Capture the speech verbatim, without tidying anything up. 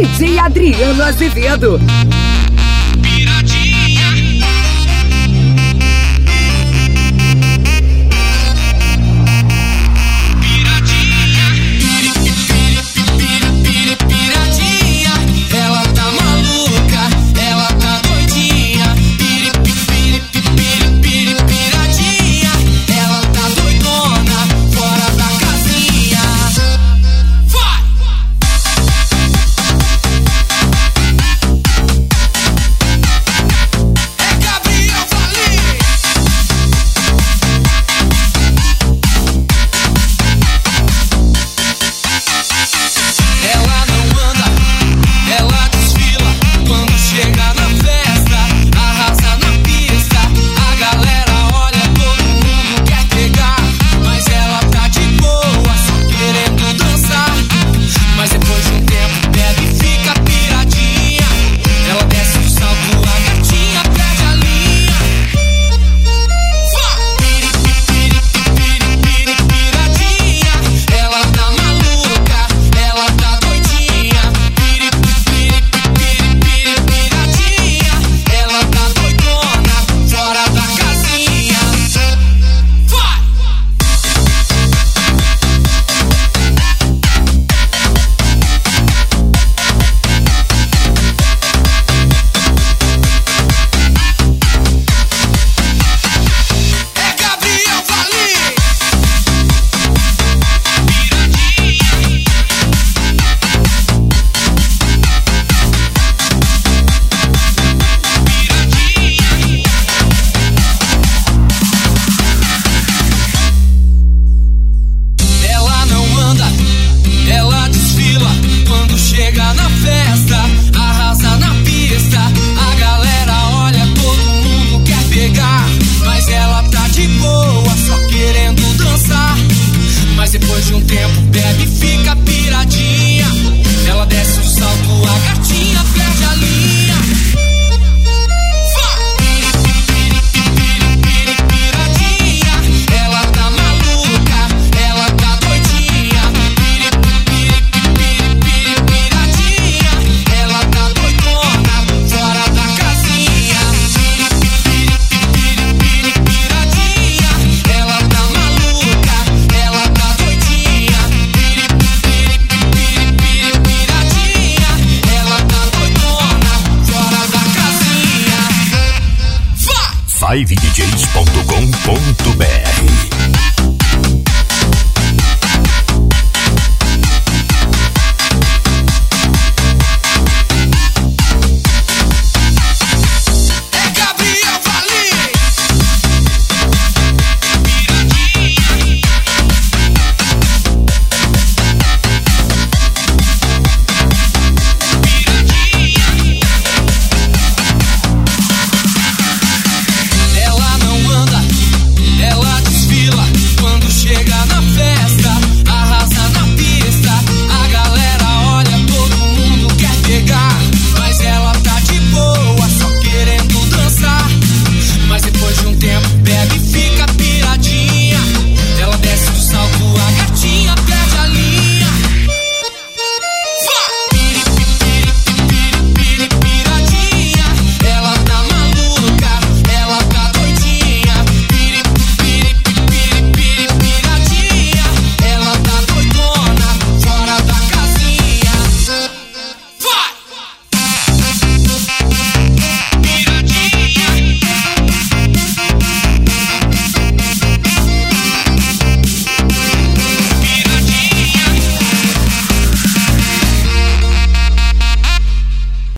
D J Adriano Azevedo. Depois de um tempo bebe e fica piradinha. Ela desce o salto, a gatinha perde a linha. Piradinha, ela tá maluca, ela tá doidinha. Piradinha, ela tá doidona, fora da casinha. Piradinha, ela tá maluca, ela tá doidinha. Piradinha, ela tá doidona, fora da casinha. five d js ponto com ponto b r